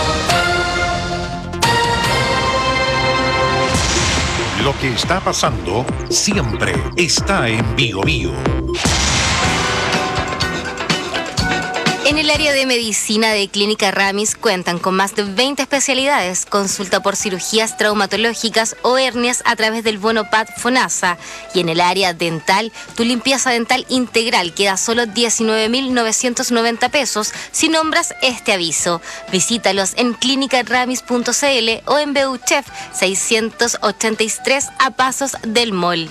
Lo que está pasando siempre está en Bio Bio. En el área de medicina de Clínica Ramis cuentan con más de veinte especialidades. Consulta por cirugías traumatológicas o hernias a través del bono P A D FONASA. Y en el área dental, tu limpieza dental integral queda a solo diecinueve mil novecientos noventa pesos si nombras este aviso. Visítalos en clínica ramis punto c l o en Beuchef seiscientos ochenta y tres a pasos del mall.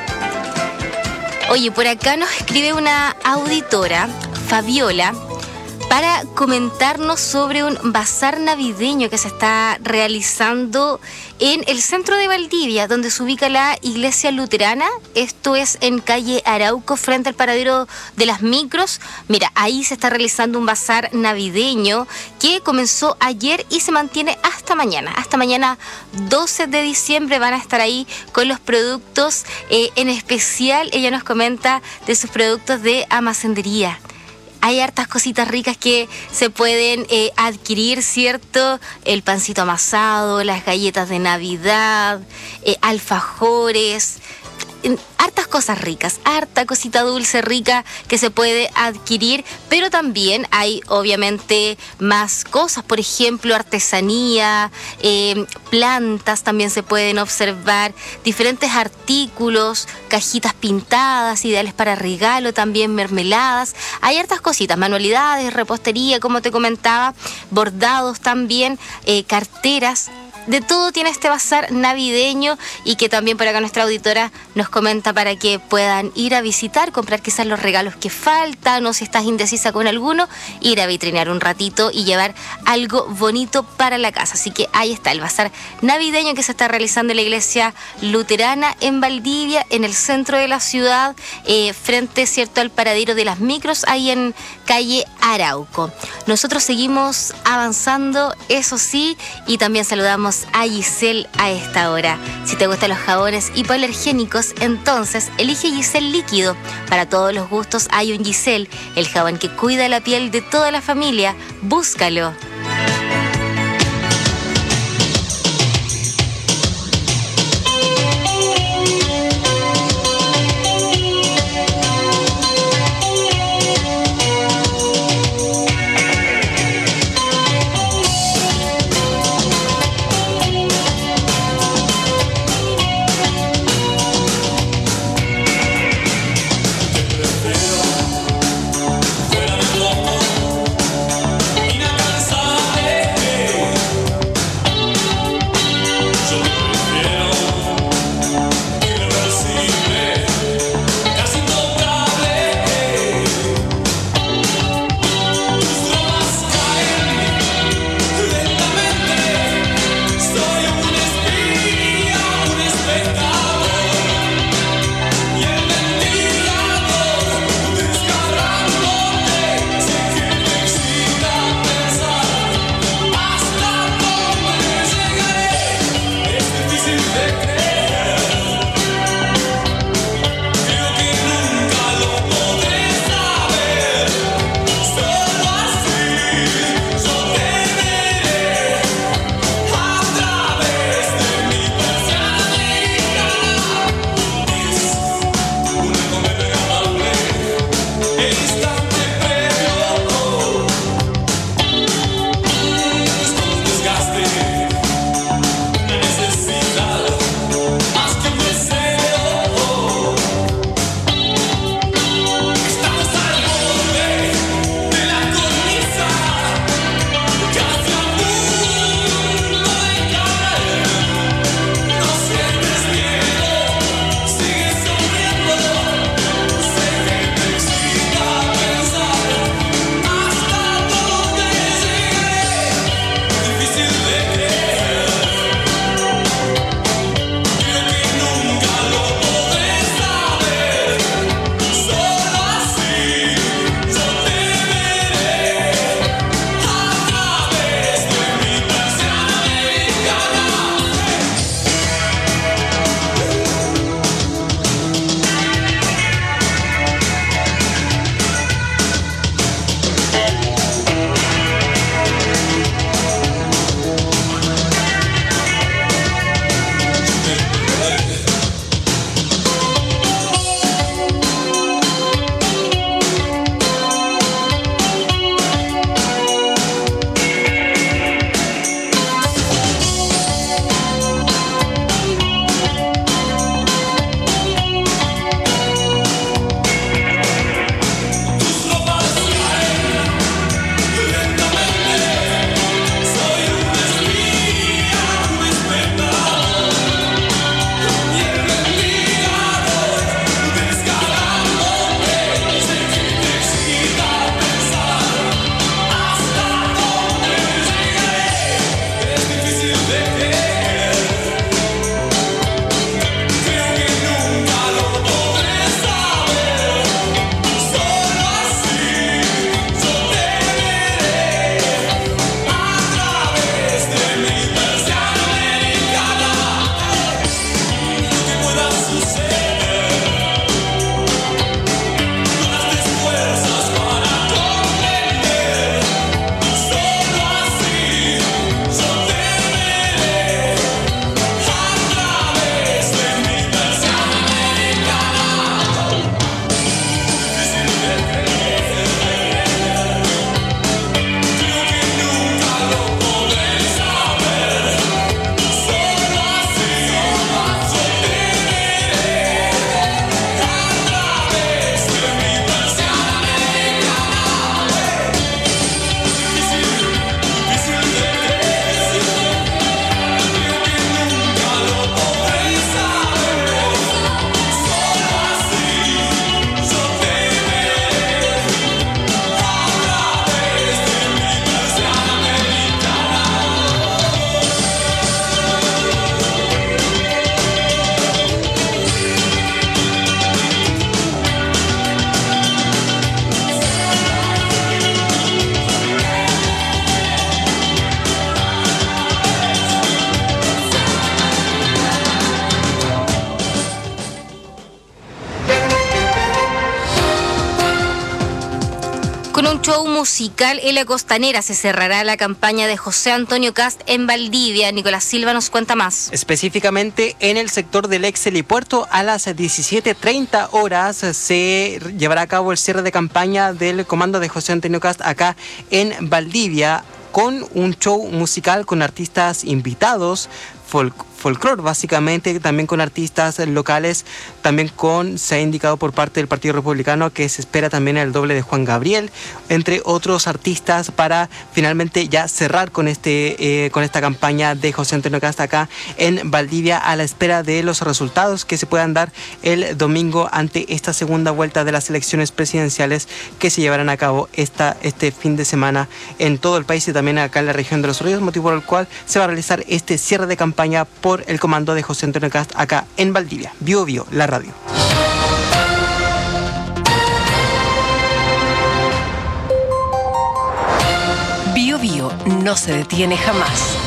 Oye, por acá nos escribe una auditora, Fabiola, para comentarnos sobre un bazar navideño que se está realizando en el centro de Valdivia, donde se ubica la iglesia luterana. Esto es en calle Arauco, frente al paradero de las micros. Mira, ahí se está realizando un bazar navideño que comenzó ayer y se mantiene hasta mañana. Hasta mañana doce de diciembre van a estar ahí con los productos. Eh, en especial, ella nos comenta de sus productos de almacenería. Hay hartas cositas ricas que se pueden eh, adquirir, ¿cierto? El pancito amasado, las galletas de Navidad, eh, alfajores, eh, hartas cosas ricas, harta cosita dulce rica que se puede adquirir, pero también hay obviamente más cosas, por ejemplo, artesanía, eh, plantas también se pueden observar, diferentes artículos, cajitas pintadas, ideales para regalo, también mermeladas, hay hartas cositas, manualidades, repostería, como te comentaba, bordados también, eh, carteras. De todo tiene este bazar navideño y que también por acá nuestra auditora nos comenta para que puedan ir a visitar, comprar quizás los regalos que faltan o si estás indecisa con alguno, ir a vitrinear un ratito y llevar algo bonito para la casa. Así que ahí está el bazar navideño que se está realizando en la iglesia luterana en Valdivia, en el centro de la ciudad, eh, frente, cierto, al paradero de las micros, ahí en calle Arauco. Nosotros seguimos avanzando, eso sí, y también saludamos a Giselle a esta hora. Si te gustan los jabones hipoalergénicos, entonces elige Giselle líquido. Para todos los gustos hay un Giselle, el jabón que cuida la piel de toda la familia. Búscalo. Inalcanzable. Con un show musical en la Costanera se cerrará la campaña de José Antonio Cast en Valdivia. Nicolás Silva nos cuenta más. Específicamente en el sector del ex helipuerto a las diecisiete treinta horas se llevará a cabo el cierre de campaña del comando de José Antonio Cast acá en Valdivia, con un show musical con artistas invitados, folk, folclore básicamente, también con artistas locales, también con, se ha indicado por parte del Partido Republicano que se espera también el doble de Juan Gabriel, entre otros artistas, para finalmente ya cerrar con este eh, con esta campaña de José Antonio Cast acá en Valdivia, a la espera de los resultados que se puedan dar el domingo ante esta segunda vuelta de las elecciones presidenciales que se llevarán a cabo esta, este fin de semana en todo el país y también acá en la región de Los Ríos, motivo por el cual se va a realizar este cierre de campaña por el comando de José Antonio Cast acá en Valdivia. Bio Bio, la radio. Bio Bio no se detiene jamás.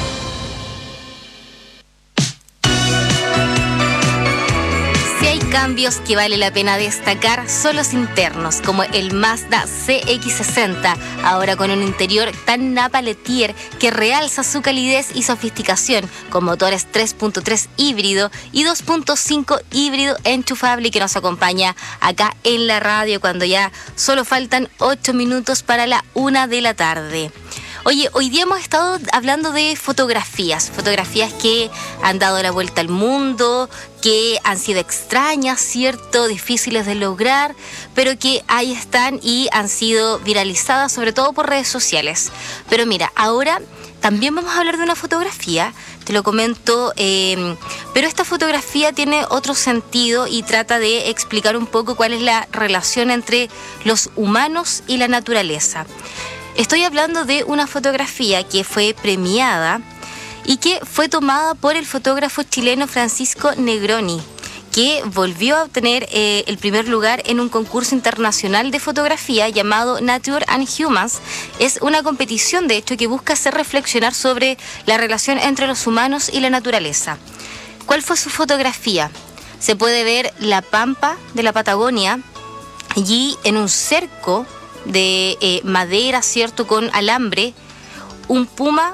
Cambios que vale la pena destacar son los internos, como el Mazda C X sesenta, ahora con un interior tan napaletier que realza su calidez y sofisticación, con motores tres punto tres híbrido y dos punto cinco híbrido enchufable, que nos acompaña acá en la radio cuando ya solo faltan ocho minutos para la una de la tarde. Oye, hoy día hemos estado hablando de fotografías, fotografías que han dado la vuelta al mundo, que han sido extrañas, ¿cierto?, difíciles de lograr, pero que ahí están y han sido viralizadas, sobre todo por redes sociales. Pero mira, ahora también vamos a hablar de una fotografía, te lo comento, eh, pero esta fotografía tiene otro sentido y trata de explicar un poco cuál es la relación entre los humanos y la naturaleza. Estoy hablando de una fotografía que fue premiada y que fue tomada por el fotógrafo chileno Francisco Negroni, que volvió a obtener eh, el primer lugar en un concurso internacional de fotografía llamado Nature and Humans. Es una competición, de hecho, que busca hacer reflexionar sobre la relación entre los humanos y la naturaleza. ¿Cuál fue su fotografía? Se puede ver la pampa de la Patagonia, allí en un cerco de eh, madera, ¿cierto?, con alambre, un puma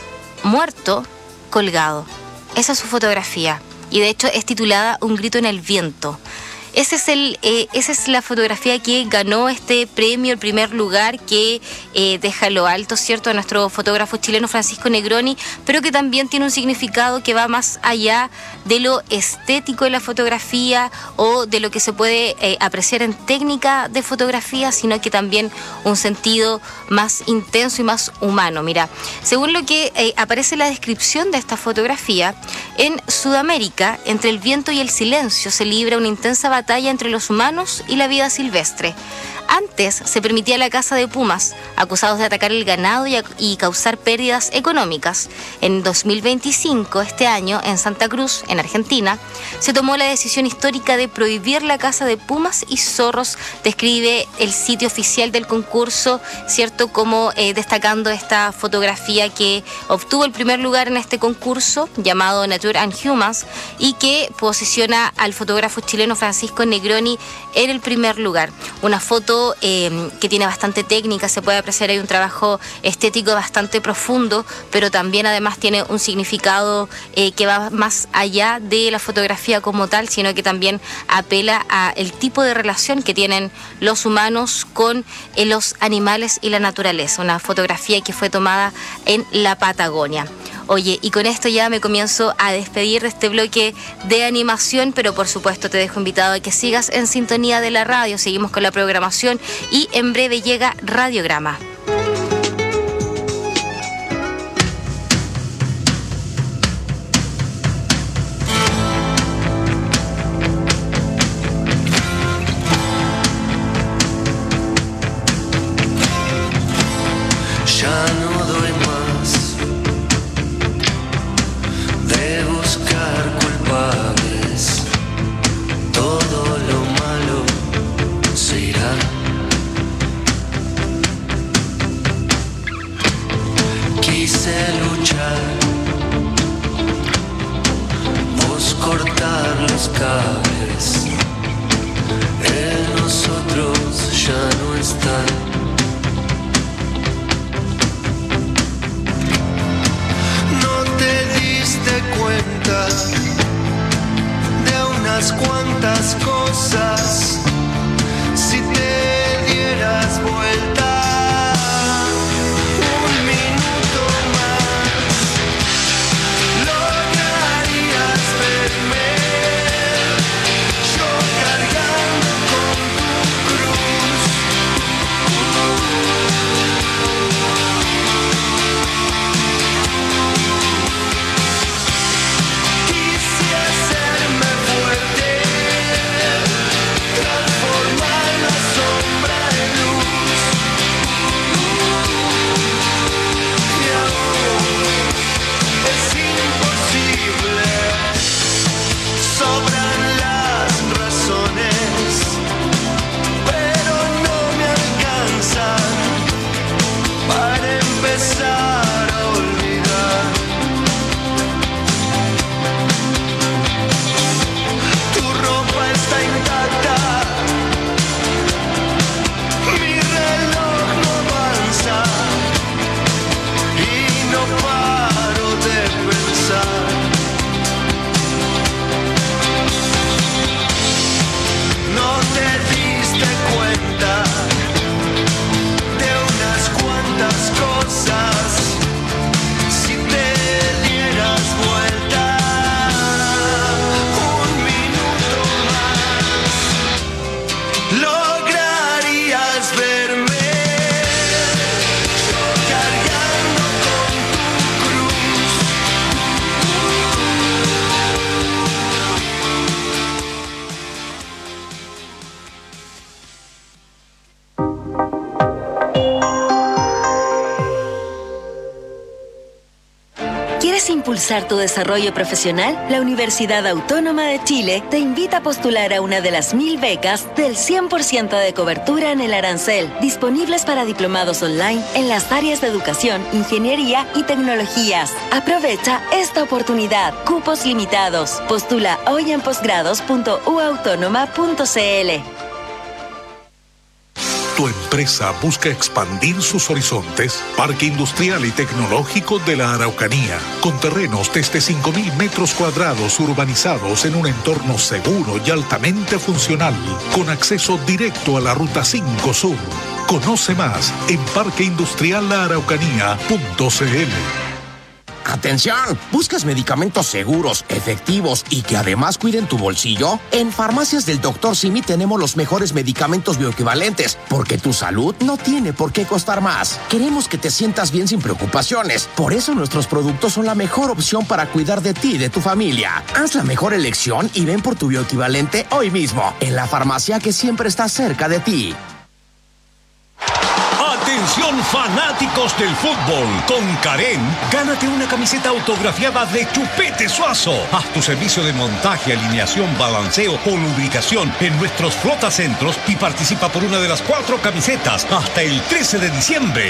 muerto colgado. Esa es su fotografía y de hecho es titulada Un grito en el viento. Ese es el, eh, esa es la fotografía que ganó este premio, el primer lugar, que eh, deja lo alto, ¿cierto?, a nuestro fotógrafo chileno Francisco Negroni, pero que también tiene un significado que va más allá de lo estético de la fotografía o de lo que se puede eh, apreciar en técnica de fotografía, sino que también un sentido más intenso y más humano. Mira, según lo que eh, aparece en la descripción de esta fotografía, en Sudamérica, entre el viento y el silencio, se libra una intensa batalla entre los humanos y la vida silvestre. Antes se permitía la caza de pumas, acusados de atacar el ganado y, y causar pérdidas económicas. En dos mil veinticinco, este año, en Santa Cruz, en Argentina, se tomó la decisión histórica de prohibir la caza de pumas y zorros. Describe el sitio oficial del concurso, ¿cierto?, como eh, destacando esta fotografía que obtuvo el primer lugar en este concurso llamado Nature and Humans y que posiciona al fotógrafo chileno Francisco Negroni en el primer lugar. Una foto Eh, que tiene bastante técnica, se puede apreciar ahí un trabajo estético bastante profundo, pero también además tiene un significado eh, que va más allá de la fotografía como tal, sino que también apela al tipo de relación que tienen los humanos con eh, los animales y la naturaleza. Una fotografía que fue tomada en la Patagonia. Oye, y con esto ya me comienzo a despedir de este bloque de animación, pero por supuesto te dejo invitado a que sigas en sintonía de la radio. Seguimos con la programación y en breve llega Radiograma. cables en nosotros ya no están. impulsar tu desarrollo profesional? La Universidad Autónoma de Chile te invita a postular a una de las mil becas del cien por ciento de cobertura en el arancel, disponibles para diplomados online en las áreas de educación, ingeniería y tecnologías. Aprovecha esta oportunidad. Cupos limitados. Postula hoy en posgrados punto u autónoma punto c l. ¿Tu empresa busca expandir sus horizontes? Parque Industrial y Tecnológico de la Araucanía, con terrenos desde cinco mil metros cuadrados urbanizados en un entorno seguro y altamente funcional, con acceso directo a la Ruta cinco Sur. Conoce más en parque industrial la araucanía punto c l. ¡Atención! ¿Buscas medicamentos seguros, efectivos y que además cuiden tu bolsillo? En Farmacias del doctor Simi tenemos los mejores medicamentos bioequivalentes, porque tu salud no tiene por qué costar más. Queremos que te sientas bien sin preocupaciones. Por eso nuestros productos son la mejor opción para cuidar de ti y de tu familia. Haz la mejor elección y ven por tu bioequivalente hoy mismo, en la farmacia que siempre está cerca de ti. Atención fanáticos del fútbol, con Karen, gánate una camiseta autografiada de Chupete Suazo. Haz tu servicio de montaje, alineación, balanceo o lubricación en nuestros flotacentros y participa por una de las cuatro camisetas hasta el trece de diciembre.